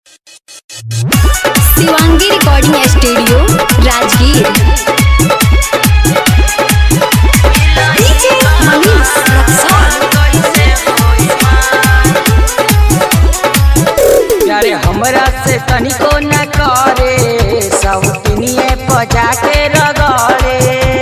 Shivangi recording studio Rajgir. DJ Manish यारे हमरा से तनिको न करे सौतनिए पजा के रगड़े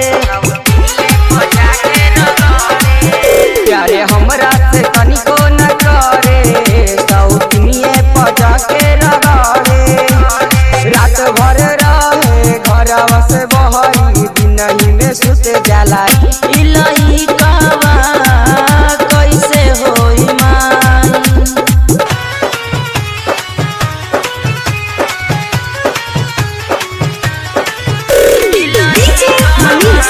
यारे हमरा से तनिको न करे सौतनिए पजा के रगड़े रात भर रहे घरवा से बहरी दिन में सुत जाला इलही कहवा कैसे होई माई। डीजे मनीष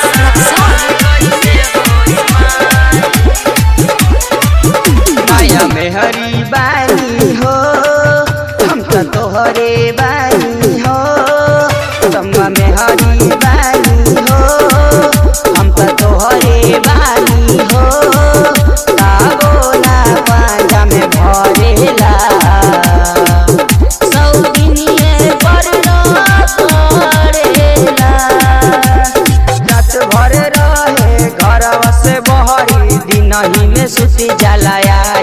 माया में हरी बानी हो हम तो तोहरे बानी हो तम्मा में हरी बानी हो हम तो तोहरे बानी हो ताबोला पांजा में भरेला सौगिनिए बरना करेला रात भर रहे घरवा से बहरी दिनही में सुती जाला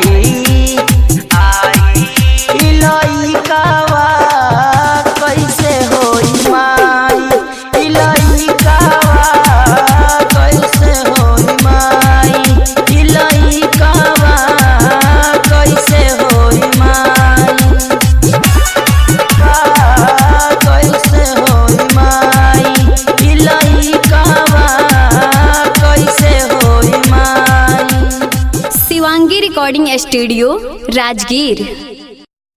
इलइकावा कैसे होई माई इलइकावा कैसे होई माई इलइकावा कैसे होई माई कैसे होई माई इलइकावा कैसे होई माई। Shivangi recording studio Rajgir.